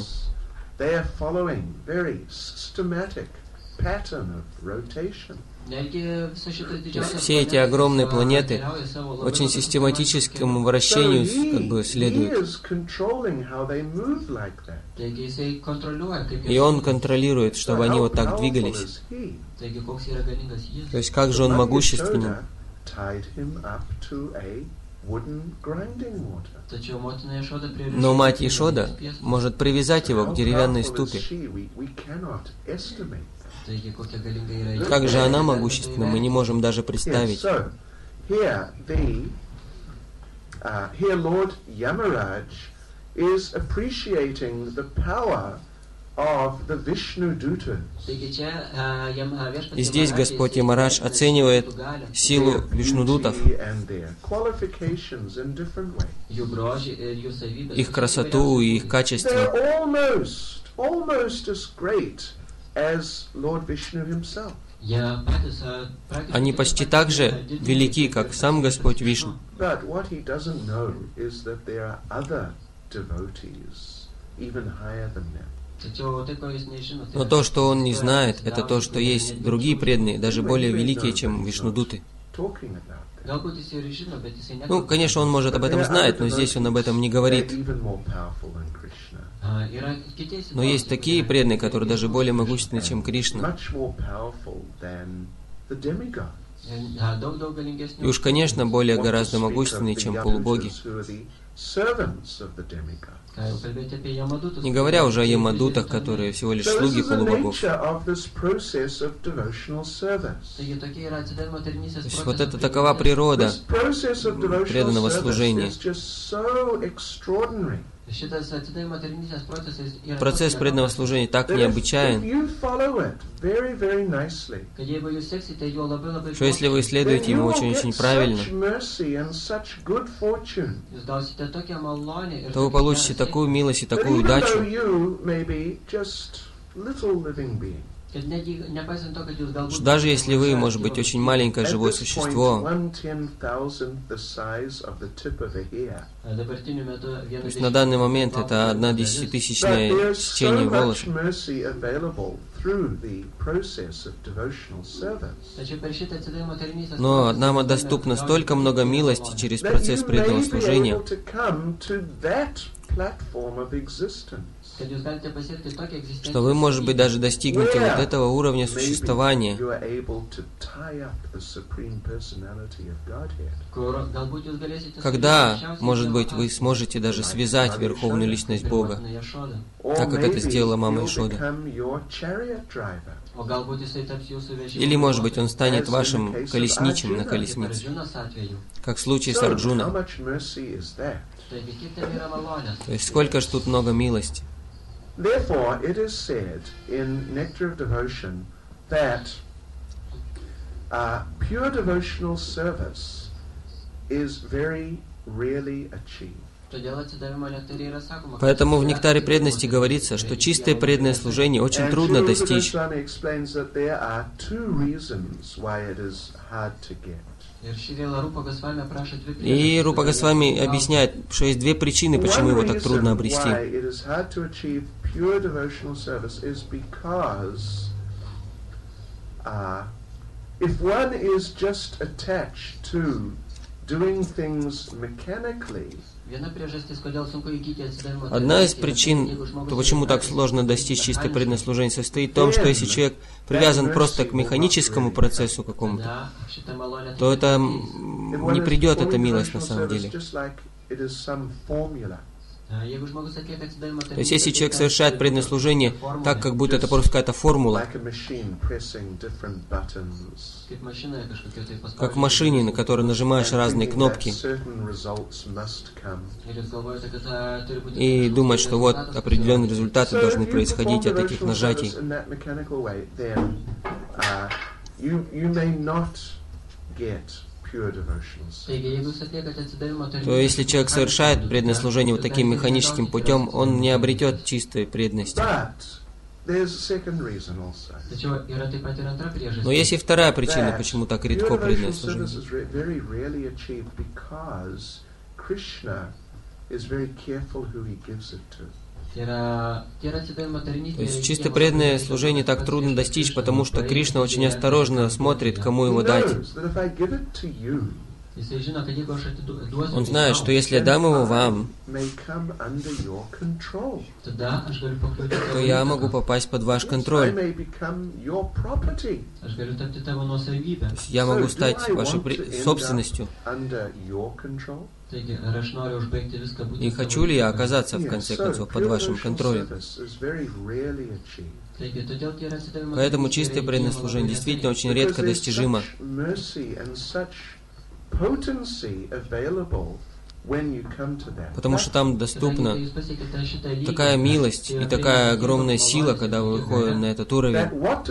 Все эти огромные планеты очень систематическому вращению как бы следуют. И он контролирует, чтобы они вот так двигались. То есть как же он могущественен. Но Мать Ишода может привязать его к деревянной ступе. Как же она могущественна, мы не можем даже представить. Yes, so, here the, uh, here Lord Yamaraj is appreciating the power of the Vishnu Dutas. И здесь Господь Ямарадж оценивает силу вишнудутов, их красоту и их качество. Они почти так же велики, как сам Господь Вишну. Но то, что он не знает, это то, что есть другие преданные, даже более великие, чем вишнудуты. Ну, конечно, он может об этом знать, но здесь он об этом не говорит. Но есть такие преданные, которые даже более могущественны, чем Кришна. И уж, конечно, более гораздо могущественны, чем полубоги. Не говоря уже о ямадутах, которые всего лишь слуги полубогов. То есть вот это такова природа преданного служения. Процесс преданного служения так необычайен, что если вы исследуете ему очень-очень правильно, то вы получите такую милость и такую удачу, что даже если вы, может быть, очень маленькое живое существо, то есть на данный момент это одна десятитысячная сечение волоса, но нам доступно столько много милости через процесс преданного служения, что вы, может быть, даже достигнете вот этого уровня существования, когда, может быть, вы сможете даже связать Верховную Личность Бога, так как это сделала Мама Ешода. Или, может быть, он станет вашим колесничем на колеснице, как в случае с Арджуной. То есть сколько ж тут много милости. Therefore, it is said in Nectar of Devotion that uh, pure devotional service is very rarely achieved. Поэтому в Нектаре преданности говорится, что чистое преданное служение очень трудно достичь. И Рупа Госвами объясняет, что есть две причины, почему его так трудно обрести. Одна из причин, то почему так сложно достичь чистой преданное служение, состоит в том, что если человек привязан просто к механическому процессу какому-то, то это не придет эта милость на самом деле. То есть, если человек совершает преданное служение так, как будто это просто какая-то формула, как в машине, на которой нажимаешь разные кнопки, и думать, что вот определенные результаты должны происходить от этих нажатий, то если человек совершает преданное служение вот таким механическим путем, он не обретет чистой преданности. Но есть и вторая причина, почему так редко преданное служение. То есть чисто преданное служение так трудно достичь, потому что Кришна очень осторожно смотрит, кому его дать. Он знает, что если я дам его вам, то я могу попасть под ваш контроль. То есть я могу стать вашей собственностью. И хочу ли я оказаться, в конце концов, под вашим контролем? Поэтому чистое преданное служение действительно очень редко достижимо. Потому что там доступна такая милость и такая огромная сила, когда вы выходите на этот уровень.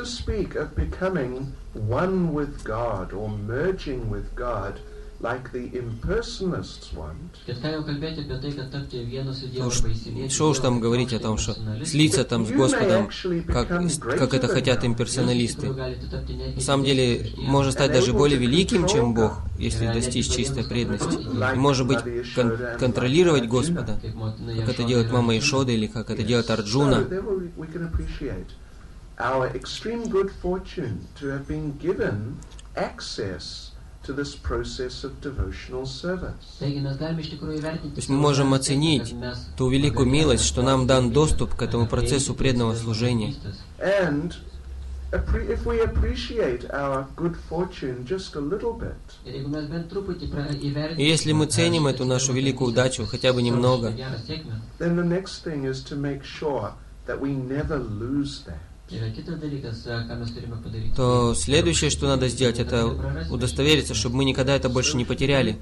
Что уж там говорить о том, что слиться там с Господом, как, как это хотят имперсоналисты. На самом деле, можно стать даже более великим, чем Бог, если достичь чистой преданности. И, может быть, кон контролировать Господа, как это делает Мама Ишода или как это делает Арджуна. То есть мы можем оценить ту великую милость, что нам дан доступ к этому процессу преданного служения. И если мы ценим эту нашу великую удачу хотя бы немного, то следующее, что надо сделать, это удостовериться, чтобы мы никогда это больше не потеряли.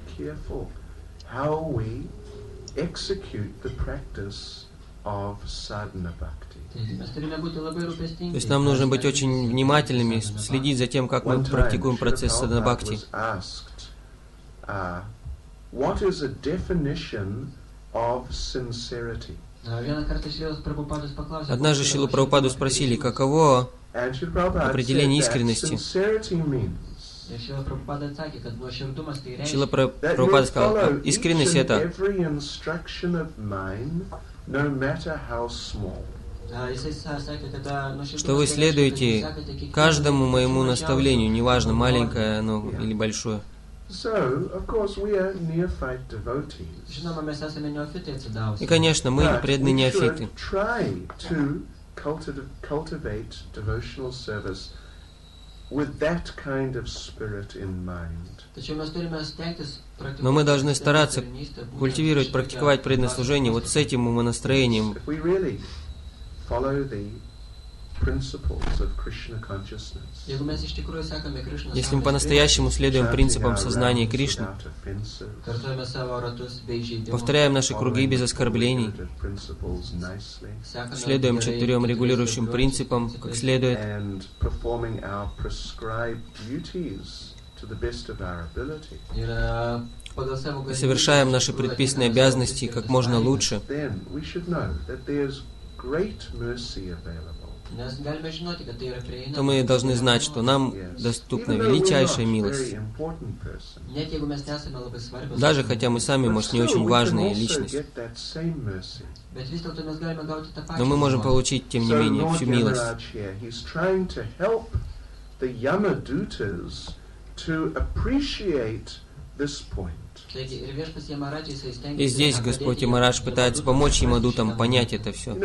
То есть нам нужно быть очень внимательными, следить за тем, как мы практикуем процесс садхана-бхакти. Однажды Шрилу Прабхупаду спросили, каково определение искренности. Шрила Прабхупада сказал, искренность это что вы следуете каждому моему наставлению, неважно, маленькое оно или большое. И, конечно, мы преданные неофиты. Но мы должны стараться культивировать, практиковать преданное служение вот с этим умонастроением. Если мы по-настоящему следуем принципам сознания Кришны, повторяем наши круги без оскорблений, следуем четырем регулирующим принципам, как следует, и совершаем наши предписанные обязанности как можно лучше, то мы должны знать, что нам доступна величайшая милость. Даже хотя мы сами, может, не очень важные личности. Но мы можем получить, тем не менее, всю милость. И здесь Господь Ямарадж пытается помочь Ямадутам понять это все.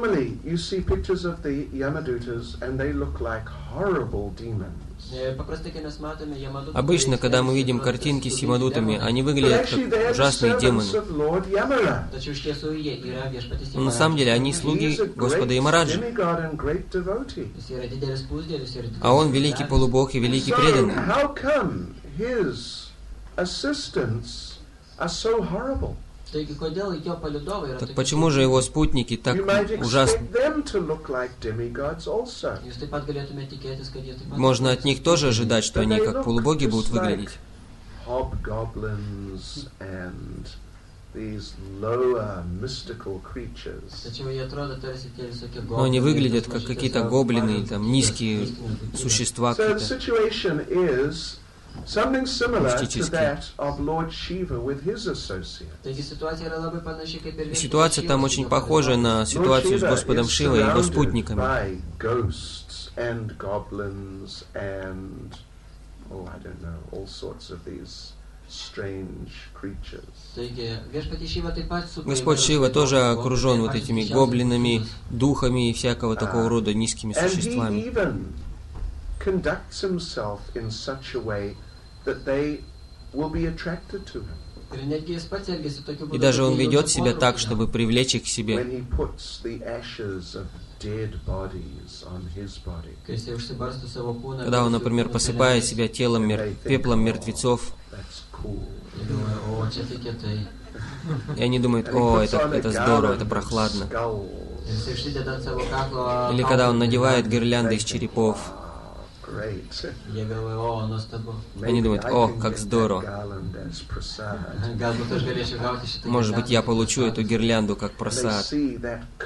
Обычно, когда мы видим картинки с Ямадутами, они выглядят как ужасные демоны. Но на самом деле они слуги Господа Ямараджа. А Он великий полубог и великий преданный. Так почему же его спутники так ужасны? Можно от них тоже ожидать, что они как полубоги будут выглядеть. Но они выглядят как какие-то гоблины, там низкие существа какие-то. Something similar to that of Lord Shiva with his associates. Ситуация там очень похожа на ситуацию с Господом Шивой и его спутниками. Господь Шива тоже окружен вот этими гоблинами, духами и всякого такого рода низкими существами. Conducts himself in such a way that they will be attracted to him. И даже он ведет себя так, чтобы привлечь их к себе. Когда он, например, посыпает себя телом, мер... пеплом мертвецов, и они думают: о, это, это здорово, это прохладно. Или когда он надевает гирлянды из черепов, они думают: о, как здорово. Может быть, я получу эту гирлянду как просад. И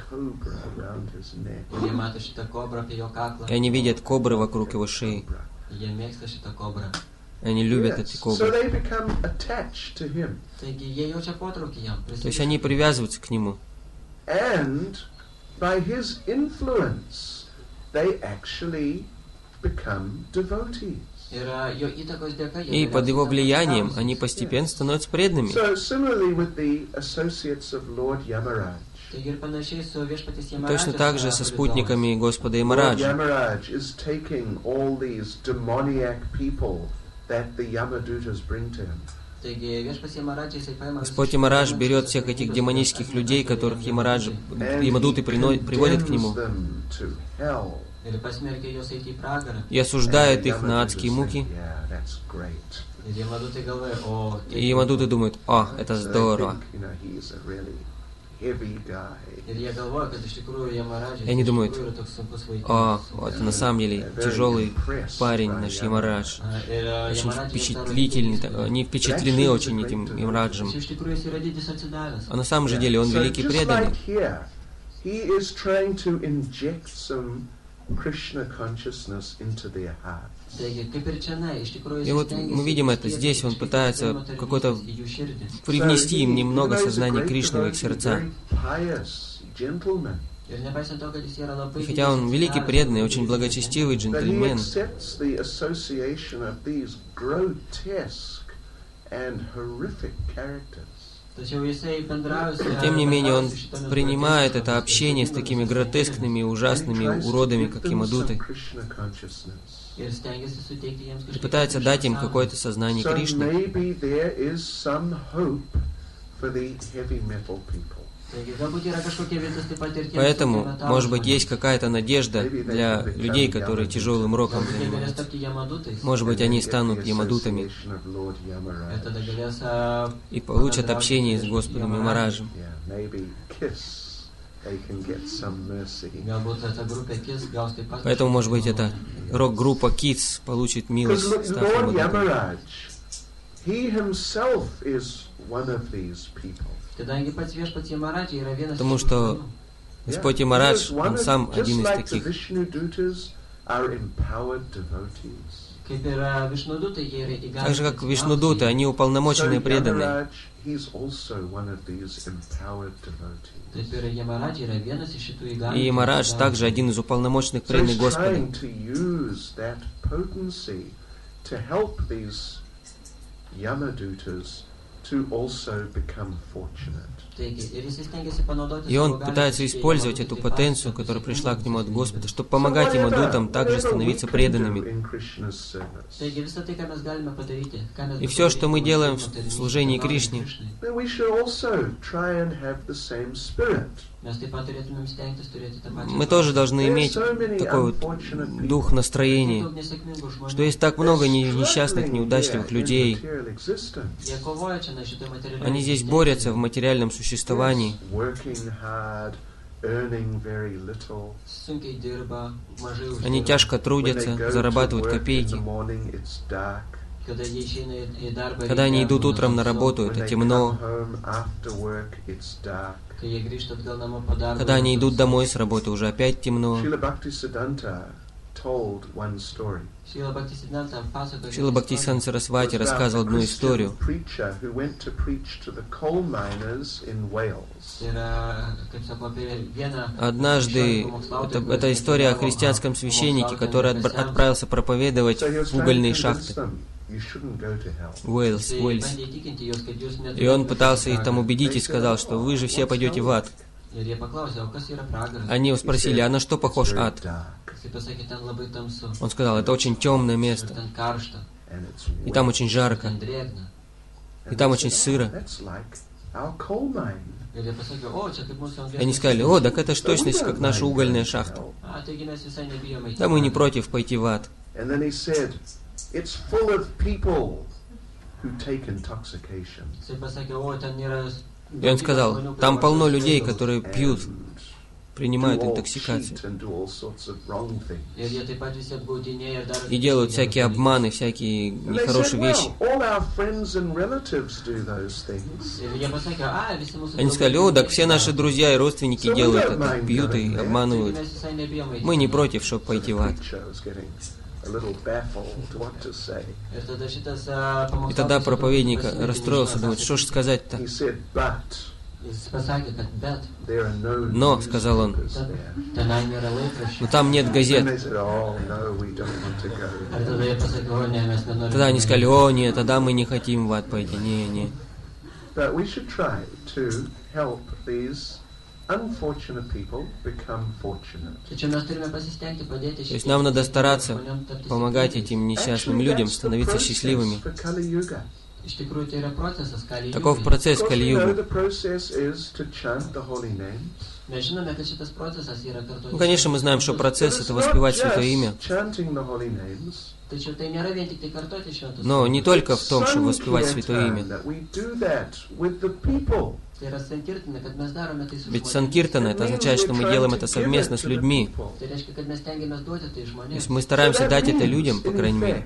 они видят кобры вокруг его шеи. И они любят эти кобры. То есть они привязываются к нему. И под его влиянием они постепенно становятся преданными. Точно так же со спутниками Господа Ямараджа. Господь Ямарадж берет всех этих демонических людей, которых Ямарадж, Ямадуты приводят к нему, и осуждает их на адские муки. И Ямадуты думают: о, это здорово. И они думают: о, вот на самом деле тяжелый парень наш Ямарадж. Очень впечатлительный, они впечатлены очень этим Ямараджем. А на самом же деле он великий преданный. И вот мы видим это здесь, он пытается какой-то привнести им немного сознания Кришны в их сердца. И хотя он великий преданный, очень благочестивый джентльмен, тем не менее, он принимает это общение с такими гротескными, ужасными уродами, как Ямадуты, и пытается дать им какое-то сознание Кришны. Поэтому, может быть, есть какая-то надежда для людей, которые тяжелым роком занимаются. Может быть, они станут Ямадутами и получат общение с Господом Ямараджем. Поэтому, может быть, эта рок-группа Kids получит милость, став Ямадутами. Потому что Господь Ямарадж, он сам один из таких. Так же, как Вишнудуты, они уполномоченные преданные. И Ямарадж также один из уполномоченных преданных Господа. И он пытается использовать эту потенцию, которая пришла к нему от Господа, чтобы помогать Ямадутам также становиться преданными. И все, что мы делаем в служении Кришне, мы тоже должны иметь такой вот дух настроения, что есть так много несчастных, неудачливых людей. Они здесь борются в материальном существовании. Они тяжко трудятся, зарабатывают копейки. Когда они идут утром на работу, это темно. Когда они идут домой с работы, уже опять темно. Шрила Бхактисиданта Сарасвати рассказывал одну историю. Однажды, это, это история о христианском священнике, который отправился проповедовать в угольные шахты. Уэльс, Уэльс. И он пытался их там убедить и сказал, что вы же все пойдете в ад. Они его спросили: а на что похож ад? Он сказал: это очень темное место. И там очень жарко. и там очень сыро. И они сказали: о, так это ж точность, как наша угольная шахта. Да мы не против пойти в ад. И он сказал: там полно людей, которые пьют, принимают интоксикацию и делают всякие обманы, всякие нехорошие вещи. Они сказали: о, так все наши друзья и родственники делают это, пьют и обманывают. Мы не против, чтобы пойти в ад. И тогда проповедник расстроился, думает: что ж сказать-то? Но, сказал он, но там нет газет. Тогда они сказали: о, нет, тогда мы не хотим в ад пойти, не, не. То есть нам надо стараться помогать этим несчастным людям становиться счастливыми. Таков процесс Кали-югы. Ну, конечно, мы знаем, что процесс — это воспевать Святое Имя. Но не только в том, чтобы воспевать Святое Имя. Ведь санкиртана — это означает, что мы делаем это совместно с людьми. То есть мы стараемся дать это людям, по крайней мере.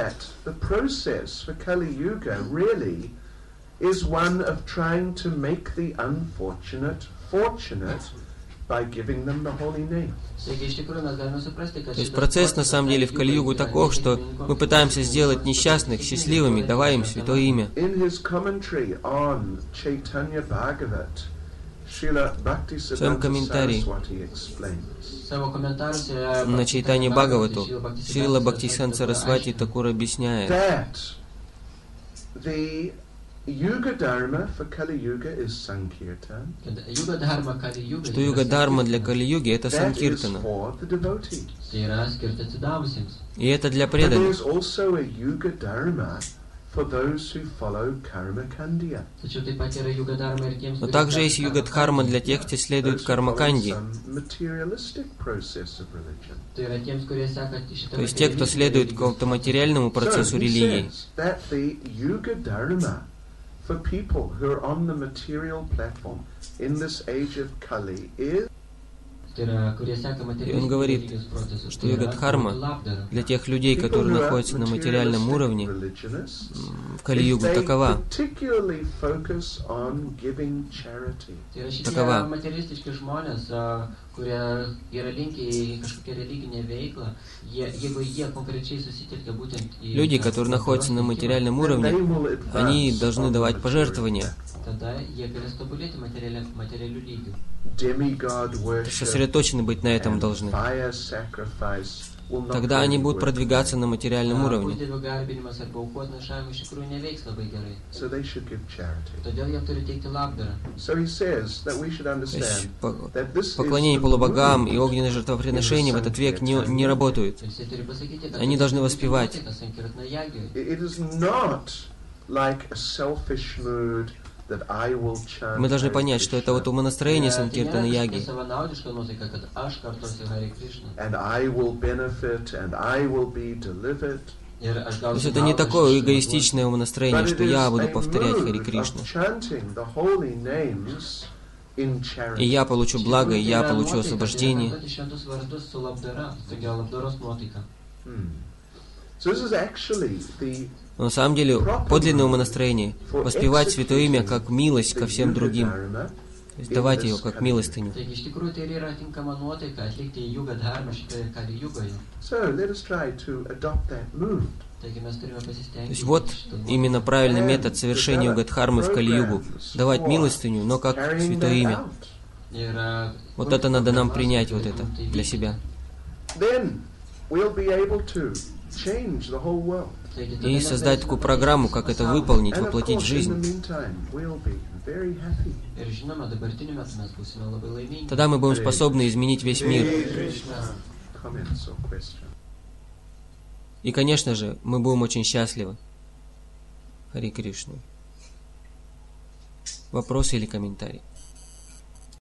То есть процесс на самом деле в Кали-югу таков, что мы пытаемся сделать несчастных счастливыми, давая им Святое Имя. В своем комментарии на Чайтанья Бхагавату Шрила Бхактисиданта Сарасвати Такур объясняет, что юга-дхарма для Кали-юги — это санкиртана. И это для преданных. Но также есть юга-дхарма для тех, кто следует карма-канди. То есть те, кто следует какому-то материальному процессу религии. For people who are on the material platform in this age of Kali is. И он говорит, что юга-дхарма для тех людей, которые находятся на материальном уровне в Кали-югу, такова. Такова. Люди, которые находятся на материальном уровне, они должны давать пожертвования. Сосредоточены быть на этом должны. Тогда они будут продвигаться на материальном уровне. То есть поклонение полубогам и огненные жертвоприношения в этот век не, не работают. Они должны воспевать. Мы должны понять, что это вот умонастроение санкиртана яги. То есть это не такое эгоистичное умонастроение, что я буду повторять Хари Кришну. И я получу благо, и я получу освобождение. Но на самом деле подлинное умонастроение — воспевать Святое Имя как милость ко всем другим. То есть давать его как милостыню. То есть вот именно правильный метод совершения юга-дхармы в Кали-югу. Давать милостыню, но как Святое Имя. Вот это надо нам принять, вот это, для себя. И создать такую программу, как это выполнить, воплотить в жизнь. Тогда мы будем способны изменить весь мир. И, конечно же, мы будем очень счастливы. Хари Кришна. Вопросы или комментарии?